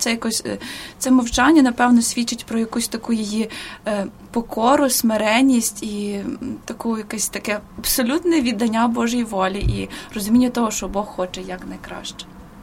це мовчання, напевно, свідчить про якусь таку її покору, смиренність і таку якесь таке абсолютне віддання Божій волі і розуміння того, що Бог хоче як найкраще.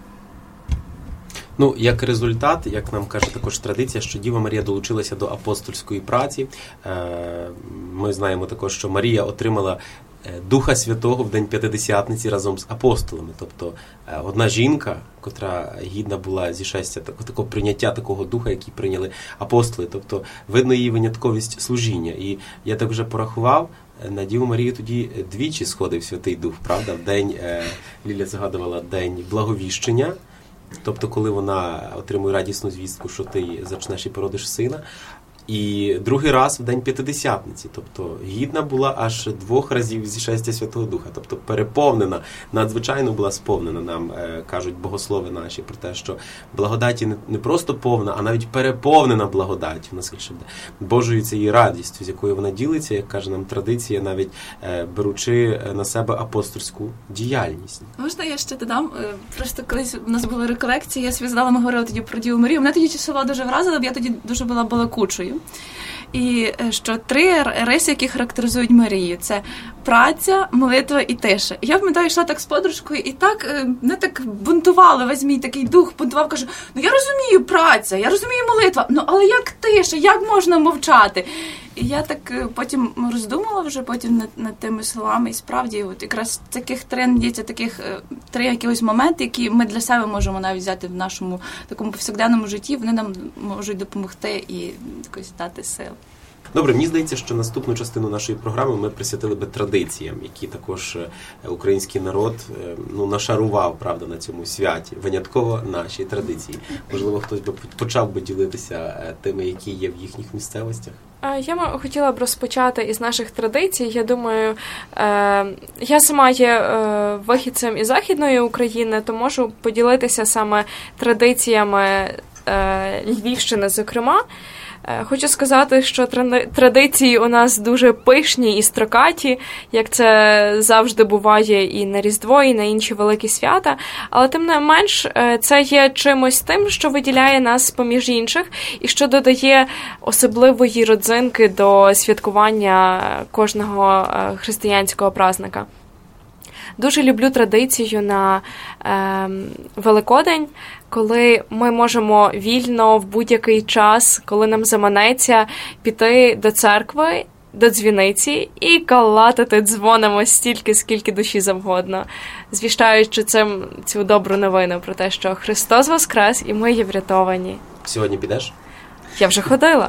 Як результат, як нам каже також традиція, що Діва Марія долучилася до апостольської праці. Ми знаємо також, що Марія отримала Духа Святого в День П'ятидесятниці разом з апостолами. Тобто одна жінка, котра гідна була зішестя, такого прийняття такого духа, який прийняли апостоли. Тобто видно її винятковість служіння. І я так вже порахував, на Діву Марію тоді двічі сходив Святий Дух, правда? В день, Ліля згадувала, день благовіщення, тобто коли вона отримує радісну звістку, що ти зачнеш і породиш сина. І другий раз в День П'ятидесятниці, тобто гідна була аж 2 разів зішестя Святого Духа, тобто переповнена, надзвичайно була сповнена, нам кажуть богослови наші, про те, що благодаті не просто повна, а навіть переповнена благодаттю, наскільки Божою цією радістю, з якою вона ділиться, як каже нам традиція, навіть беручи на себе апостольську діяльність. Можна я ще додам? Просто колись у нас були реколекції, я зв'язала, ми говорили тоді про Діву Марію, мене тоді ті слова дуже вразили, бо я тоді дуже була балакучою. І що 3 риси, які характеризують Марію, це праця, молитва і тиша. І я пам'ятаю, йшла так з подружкою, і так не так бунтувала, весь мій такий дух бунтував, кажу, я розумію праця, я розумію молитва, але як тиша, як можна мовчати? І я так потім роздумала вже потім над тими словами, і справді, от якраз таких 3 надіється, таких 3 якихось моменти, які ми для себе можемо навіть взяти в нашому такому повсякденному житті, вони нам можуть допомогти і якось дати сил. Добре, мені здається, що наступну частину нашої програми ми присвятили би традиціям, які також український народ нашарував, правда, на цьому святі. Винятково наші традиції. Можливо, хтось би почав би ділитися тими, які є в їхніх місцевостях. Я хотіла б розпочати із наших традицій. Я думаю, я сама є вихідцем із Західної України, то можу поділитися саме традиціями Львівщини, зокрема. Хочу сказати, що традиції у нас дуже пишні і строкаті, як це завжди буває і на Різдво, і на інші великі свята. Але тим не менш, це є чимось тим, що виділяє нас поміж інших і що додає особливої родзинки до святкування кожного християнського празника. Дуже люблю традицію на Великодень, коли ми можемо вільно в будь-який час, коли нам заманеться, піти до церкви, до дзвіниці і калатати дзвонами стільки, скільки душі завгодно, звіщаючи цю добру новину про те, що Христос воскрес і ми є врятовані. Сьогодні підеш? Я вже ходила.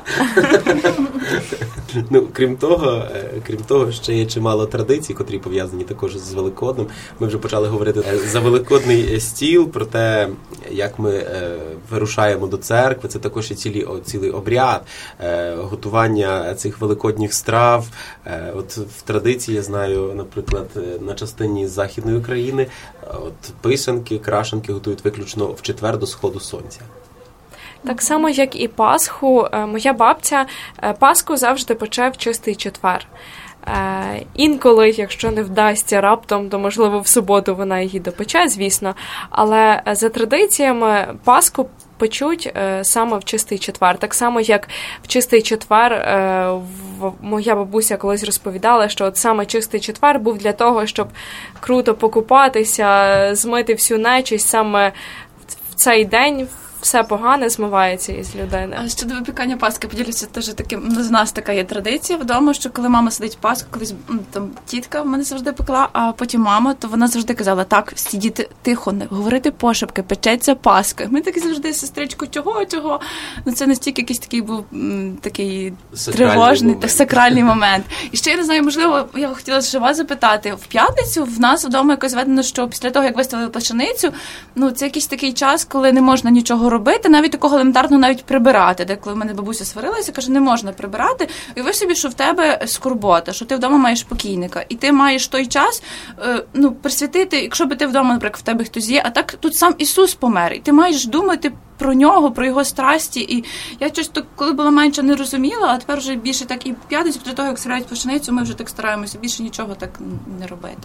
Крім того, ще є чимало традицій, котрі пов'язані також з Великоднем. Ми вже почали говорити за Великодний стіл, про те, як ми вирушаємо до церкви. Це також і цілий обряд, готування цих великодніх страв. От в традиції, я знаю, наприклад, на частині Західної України писанки, крашенки готують виключно в четвер до сходу сонця. Так само, як і Пасху, моя бабця Пасху завжди пече в чистий четвер. Інколи, якщо не вдасться раптом, то, можливо, в суботу вона її допече, звісно. Але за традиціями Пасху печуть саме в чистий четвер. Так само, як в чистий четвер моя бабуся колись розповідала, що от саме чистий четвер був для того, щоб круто покупатися, змити всю нечисть саме в цей день. Все погане змивається із людини. А щодо випікання Пасхи, поділюся теж таким, з нас така є традиція вдома, що коли мама сидить Пасху, колись там тітка в мене завжди пекла, а потім мама, то вона завжди казала, так, сидіти тихо, не говорити пошепки, печеться Пасха. Ми такі завжди, сестричку, чого? Це настільки якийсь такий був такий тривожний, сакральний момент. І ще, я не знаю, можливо, я хотіла ще вас запитати, в п'ятницю в нас вдома якось ведено, що після того, як виставили пшеницю, це якийсь такий час, коли не можна нічого робити, навіть такого елементарно навіть прибирати. Де коли в мене бабуся сварилася, каже, не можна прибирати. І ви собі, що в тебе скорбота, що ти вдома маєш покійника. І ти маєш той час присвятити, якщо би ти вдома, наприклад, в тебе хтось є, а так тут сам Ісус помер. І ти маєш думати про нього, про його страсті. І я часто, коли була менше, не розуміла, а тепер вже більше так і в п'ятницю, після того, як сирають пшеницю, ми вже так стараємося більше нічого так не робити.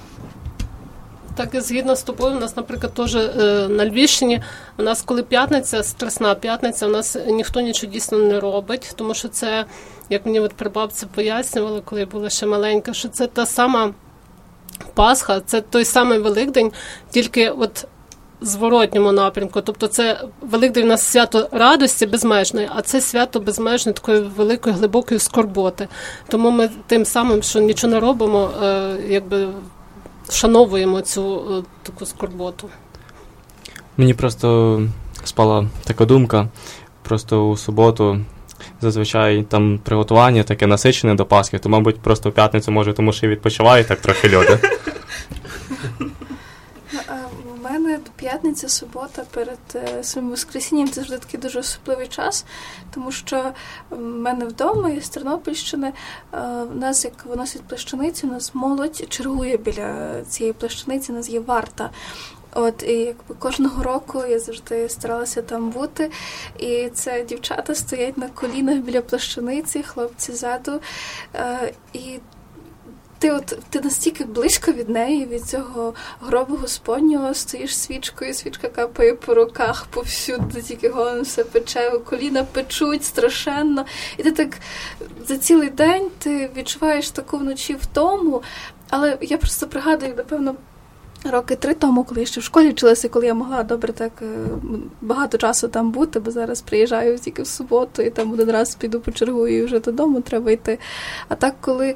Так, згідно з тобою, у нас, наприклад, теж на Львівщині, у нас, коли п'ятниця, Страсна п'ятниця, у нас ніхто нічого дійсно не робить, тому що це, як мені прабабці пояснювали, коли я була ще маленька, що це та сама Пасха, це той самий Великдень, тільки зворотньому напрямку. Тобто це Великдень у нас свято радості безмежної, а це свято безмежної такої великої, глибокої скорботи. Тому ми тим самим, що нічого не робимо, якби вшановуємо цю таку скорботу. Мені просто спала така думка, просто у суботу зазвичай там приготування таке насичене до Пасхи, то, мабуть, просто в п'ятницю, може, тому що і відпочивають так трохи люди. У мене п'ятниця, субота перед своїм Воскресінням – це завжди такий дуже особливий час, тому що в мене вдома, я з Тернопільщини, в нас, як виносять плащаницю, у нас молодь чергує біля цієї плащаниці, у нас є варта. От, і якби кожного року я завжди старалася там бути, і це дівчата стоять на колінах біля плащаниці, хлопці ззаду, і ти настільки близько від неї, від цього гробу Господнього, стоїш свічкою, свічка капає по руках, повсюди, тільки головне все пече, коліна печуть страшенно. І ти так за цілий день ти відчуваєш таку вночі втому, але я просто пригадую, напевно, роки 3 тому, коли я ще в школі вчилася, коли я могла добре так багато часу там бути, бо зараз приїжджаю тільки в суботу і там один раз піду почергую і вже додому треба йти. А так, коли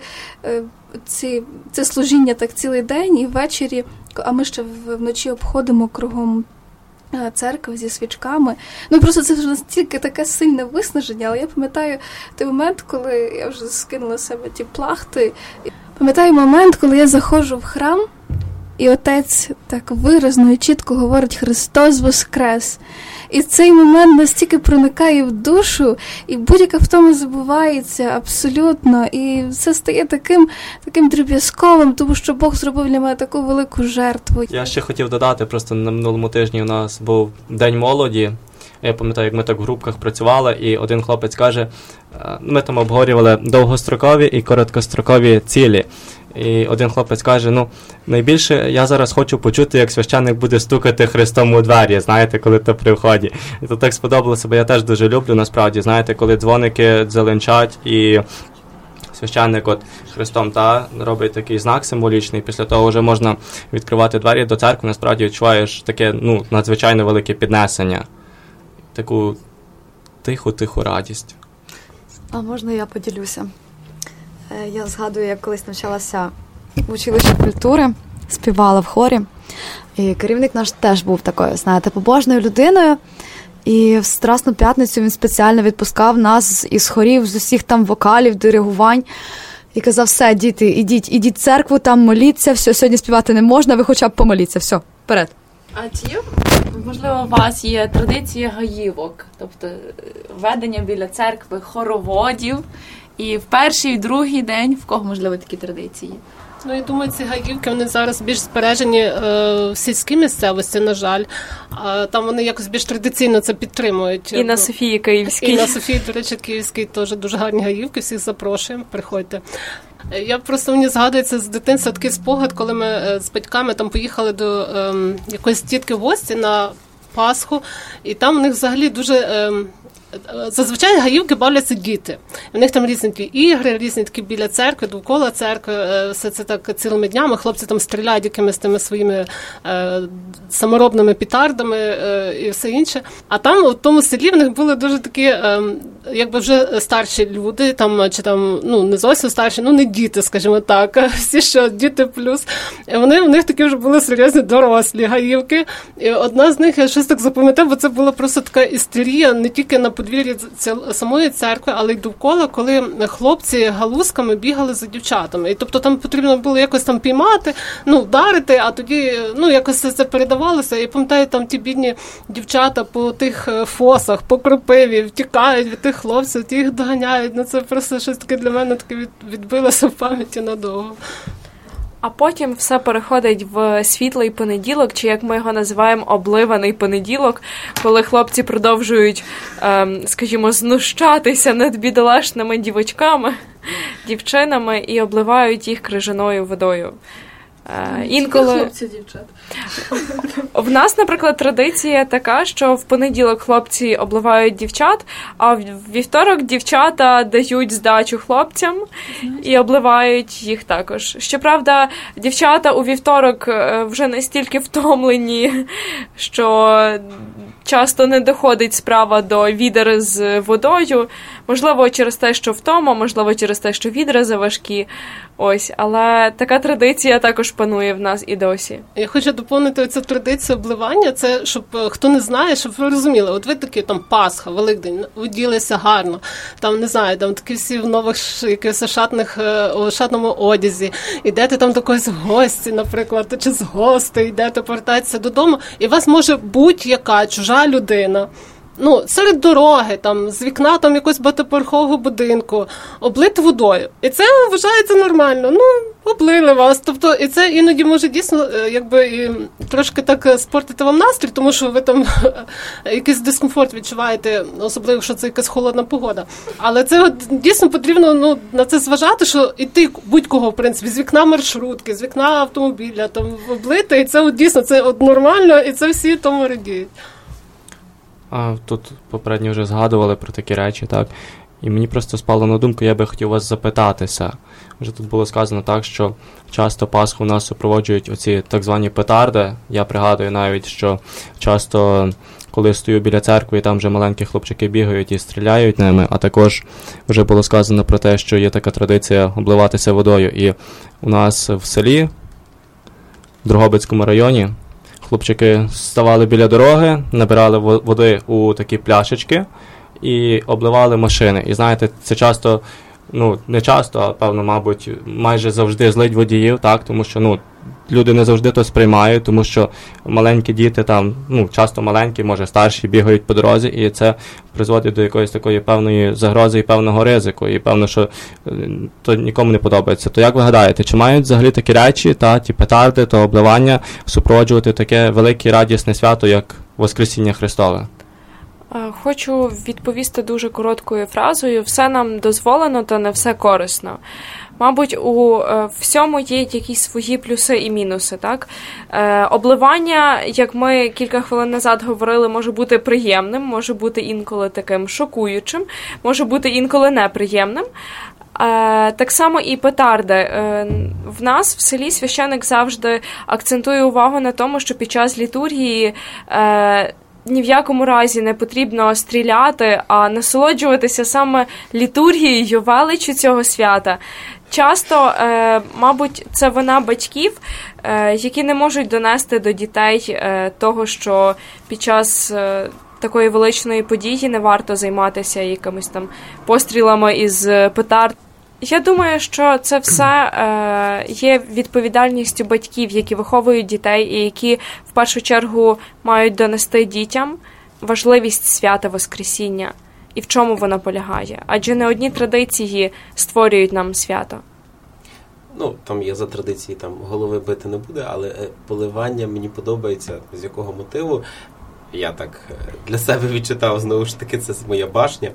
це служіння так цілий день і ввечері, а ми ще вночі обходимо кругом церкви зі свічками. Ну, просто це вже настільки таке сильне виснаження, але я пам'ятаю той момент, коли я вже скинула з себе ті плахти. Пам'ятаю момент, коли я заходжу в храм, і отець так виразно і чітко говорить «Христос воскрес». І цей момент настільки проникає в душу, і будь-яка втома забувається абсолютно. І це стає таким дріб'язковим, тому що Бог зробив для мене таку велику жертву. Я ще хотів додати, просто на минулому тижні у нас був День молоді. Я пам'ятаю, як ми так в групках працювали, і один хлопець каже, ми там обговорювали довгострокові і короткострокові цілі. І один хлопець каже, найбільше я зараз хочу почути, як священник буде стукати Христом у двері, знаєте, коли то при вході. І то так сподобалося, бо я теж дуже люблю, насправді, знаєте, коли дзвоники дзеленчать і священник Христом робить такий знак символічний, після того вже можна відкривати двері до церкви, насправді відчуваєш таке, надзвичайно велике піднесення, таку тиху радість. А можна я поділюся? Я згадую, як колись навчалася в училищі культури, співала в хорі, і керівник наш теж був такою, знаєте, побожною людиною, і в Страсну п'ятницю він спеціально відпускав нас із хорів, з усіх там вокалів, диригувань, і казав, все, діти, ідіть в церкву, там моліться, все, сьогодні співати не можна, ви хоча б помоліться, все, вперед. А чи, можливо, у вас є традиція гаївок, тобто ведення біля церкви хороводів, і в перший, і в другий день, в кого, можливо, такі традиції? Я думаю, ці гаївки, вони зараз більш збережені в сільській місцевості, на жаль. Там вони якось більш традиційно це підтримують. І на Софії Київській. І на Софії, до речі, Київській теж дуже гарні гаївки, всіх запрошуємо, приходьте. Мені згадується з дитинства такий спогад, коли ми з батьками там поїхали до якоїсь тітки в гості на Пасху, і там у них взагалі дуже... Зазвичай гаївки бавляться діти. У них там різні ігри, різні такі біля церкви, довкола церкви, все це так цілими днями. Хлопці там стріляють якимись тими своїми саморобними петардами і все інше. А там у тому селі в них були дуже такі, якби вже старші люди, там, чи там, не зовсім старші, не діти, скажімо так, всі, що діти плюс. В них такі вже були серйозні дорослі гаївки. І одна з них, я щось так запам'ятав, бо це була просто така істерія, не тільки на подвір'ї самої церкви, але й довкола, коли хлопці галузками бігали за дівчатами. І тобто там потрібно було якось там піймати, вдарити, а тоді, якось це передавалося. І пам'ятаю, там ті бідні дівчата по тих фосах, по кропиві, втікають від тих хлопців, ті їх доганяють. Це просто щось таке для мене таке відбилося в пам'яті надовго. А потім все переходить в світлий понеділок, чи, як ми його називаємо, обливаний понеділок, коли хлопці продовжують, скажімо, знущатися над бідолашними дівчинами і обливають їх крижаною водою. Інколи хлопці, дівчат. В нас, наприклад, традиція така, що в понеділок хлопці обливають дівчат, а в вівторок дівчата дають здачу хлопцям і обливають їх також. Щоправда, дівчата у вівторок вже настільки втомлені, що часто не доходить справа до відер з водою. Можливо, через те, що втома, можливо, через те, що відра заважкі. Ось, але така традиція також панує в нас і досі. Я хочу доповнити цю традицію обливання. Це, щоб хто не знає, щоб ви розуміли. От ви такі там Пасха, Великдень, оділися гарно. Там, не знаю, там такі всі в нових якихось шатному одязі. Ідете там до когось в гості, наприклад, чи з гостей, йдете повертатися додому. І вас може будь-яка чужа людина, серед дороги, там, з вікна там якогось багатоповерхового будинку, облити водою. І це вважається нормально. Облили вас. Тобто, і це іноді може дійсно, і трошки так спортити вам настрій, тому що ви там якийсь дискомфорт відчуваєте, особливо, що це якась холодна погода. Але це дійсно потрібно, на це зважати, що іти будь-кого, в принципі, з вікна маршрутки, з вікна автомобіля, там, облити, і це дійсно, це нормально, і це всі тому радіють. Тут попередньо вже згадували про такі речі, так? І мені просто спало на думку, я би хотів вас запитатися. Вже тут було сказано так, що часто Пасху у нас супроводжують оці так звані петарди. Я пригадую навіть, що часто, коли стою біля церкви, і там вже маленькі хлопчики бігають і стріляють ними, а також вже було сказано про те, що є така традиція обливатися водою. І у нас в селі, в Дрогобицькому районі, хлопчики ставали біля дороги, набирали води у такі пляшечки і обливали машини. І знаєте, це часто, не часто, а певно, мабуть, майже завжди злить водіїв, так, тому що, люди не завжди то сприймають, тому що маленькі діти там, часто маленькі, може старші, бігають по дорозі, і це призводить до якоїсь такої певної загрози і певного ризику, і певно, що то нікому не подобається. То як ви гадаєте, чи мають взагалі такі речі, ті петарди, то обливання супроводжувати таке велике радісне свято, як Воскресіння Христове? Хочу відповісти дуже короткою фразою. Все нам дозволено, та не все корисно. Мабуть, у всьому є якісь свої плюси і мінуси, так? Обливання, як ми кілька хвилин назад говорили, може бути приємним, може бути інколи таким шокуючим, може бути інколи неприємним. Так само і петарди. В нас в селі священик завжди акцентує увагу на тому, що під час літургії ні в якому разі не потрібно стріляти, а насолоджуватися саме літургією, величчю цього свята. Часто, мабуть, це вина батьків, які не можуть донести до дітей того, що під час такої величної події не варто займатися якимись там пострілами із петард. Я думаю, що це все є відповідальністю батьків, які виховують дітей і які в першу чергу мають донести дітям важливість свята Воскресіння і в чому воно полягає. Адже не одні традиції створюють нам свято. Там є за традиції, голови бити не буде, але поливання мені подобається, з якого мотиву. Я так для себе відчитав, знову ж таки, це моя башня.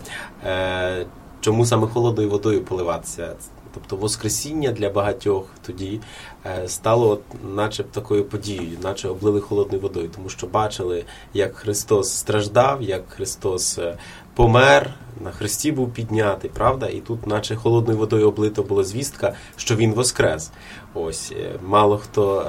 Чому саме холодною водою поливатися? Тобто Воскресіння для багатьох тоді стало наче такою подією, наче облили холодною водою, тому що бачили, як Христос страждав, як Христос помер, на хресті був піднятий, правда? І тут наче холодною водою облито була звістка, що Він воскрес. Ось, мало хто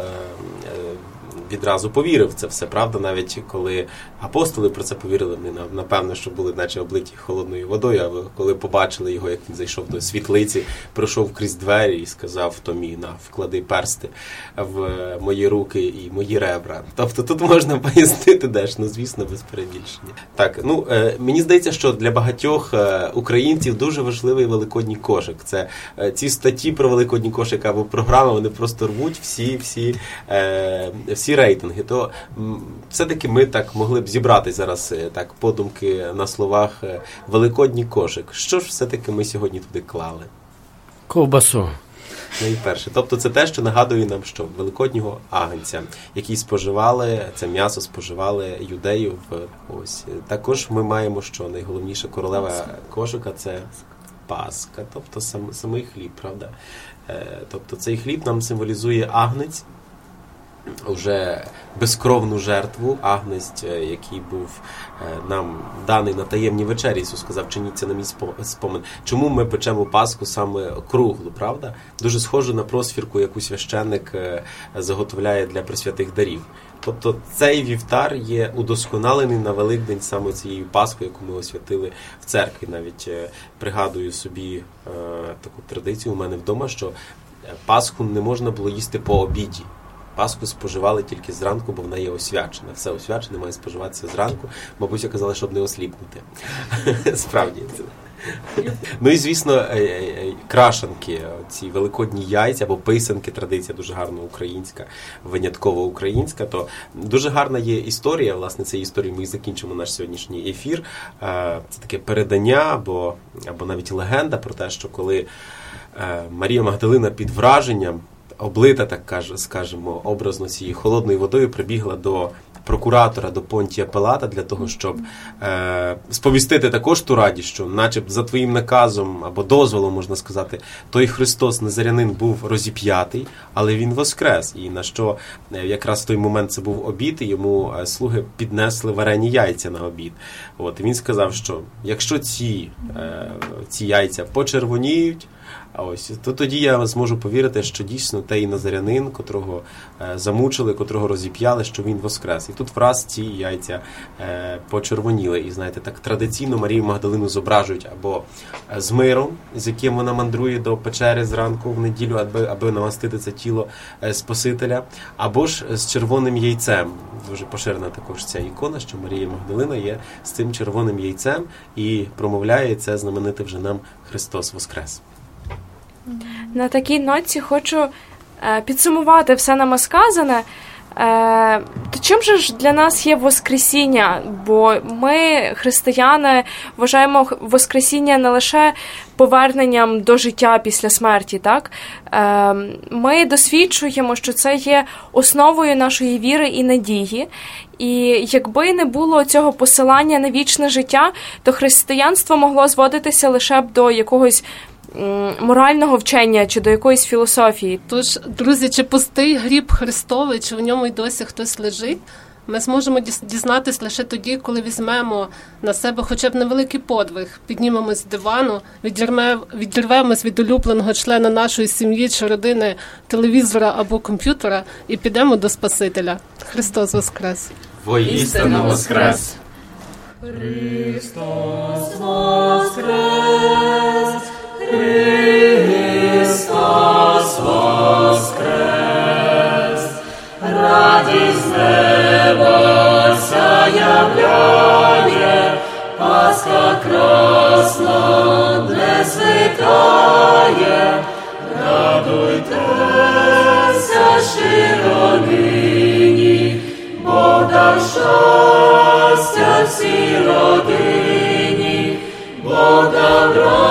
відразу повірив в це все, правда? Навіть коли апостоли про це повірили, вони напевно, що були наче облиті холодною водою, а коли побачили його, як він зайшов до світлиці, пройшов крізь двері і сказав Томі: вклади персти в мої руки і мої ребра. Тобто тут можна пояснити дещо, звісно, без перебільшення. Так, мені здається, що для багатьох українців дуже важливий великодній кошик. Це ці статті про великодній кошик або програми, вони просто рвуть всі рейтинги. То все-таки ми так могли б зібрати зараз так подумки на словах великодній кошик. Що ж все-таки ми сьогодні туди клали? Ковбасу. Найперше. Тобто це те, що нагадує нам, що великоднього агнця, який споживали, це м'ясо споживали юдеїв. Ось. Також ми маємо, що найголовніше королева кошика – це Пасха, тобто самий хліб, правда? Тобто цей хліб нам символізує агнець, уже безкровну жертву, агнець, який був нам даний на таємній вечері. Ісус сказав, чиніться на мій спомин. Чому ми печемо Пасху саме круглу, правда? Дуже схоже на просвірку, яку священник заготовляє для пресвятих дарів. Тобто цей вівтар є удосконалений на Великдень саме цією Пасхою, яку ми освятили в церкві. Навіть пригадую собі таку традицію у мене вдома, що Пасху не можна було їсти по обіді. Пасху споживали тільки зранку, бо вона є освячена. Все освячене має споживатися зранку. Бабуся казала, щоб не осліпнути. Справді. Ну і, звісно, крашанки, ці великодні яйця або писанки, традиція дуже гарна українська, винятково українська. То дуже гарна є історія, власне, цією історією ми і закінчимо наш сьогоднішній ефір. Це таке передання або навіть легенда про те, що коли Марія Магдалина під враженням, облита, так скажемо, образно цією холодною водою, прибігла до прокуратора, до Понтія Пилата для того, щоб сповістити також ту радість, що начеб за твоїм наказом або дозволом, можна сказати, той Христос Назарянин був розіп'ятий, але він воскрес. І на що якраз в той момент це був обід, і йому слуги піднесли варені яйця на обід. От, і він сказав, що якщо ці яйця почервоніють, то тоді я зможу повірити, що дійсно той Назарянин, котрого замучили, котрого розіп'яли, що він воскрес. І тут враз ці яйця почервоніли. І, знаєте, так традиційно Марію Магдалину зображують або з миром, з яким вона мандрує до печери зранку в неділю, аби намастити це тіло Спасителя, або ж з червоним яйцем. Дуже поширена також ця ікона, що Марія Магдалина є з цим червоним яйцем і промовляє це знамените вже нам Христос воскрес. На такій ноті хочу підсумувати все нами сказане. То чим же ж для нас є Воскресіння? Бо ми, християни, вважаємо Воскресіння не лише поверненням до життя після смерті, так? Ми досвідчуємо, що це є основою нашої віри і надії. І якби не було цього посилання на вічне життя, то християнство могло зводитися лише б до якогось морального вчення чи до якоїсь філософії. Тож, друзі, чи пустий гріб Христовий, чи в ньому й досі хтось лежить, ми зможемо дізнатись лише тоді, коли візьмемо на себе хоча б невеликий подвиг, піднімемось з дивану, відірвемось від улюбленого члена нашої сім'ї чи родини, телевізора або комп'ютера і підемо до Спасителя. Христос воскрес! Воістину воскрес! Христос воскрес! Христос воскрес! Радість неба сяявляє, Пасха красна не звикає. Радуйтеся щиро нині, Бог дав щастя всій родині, Бог дав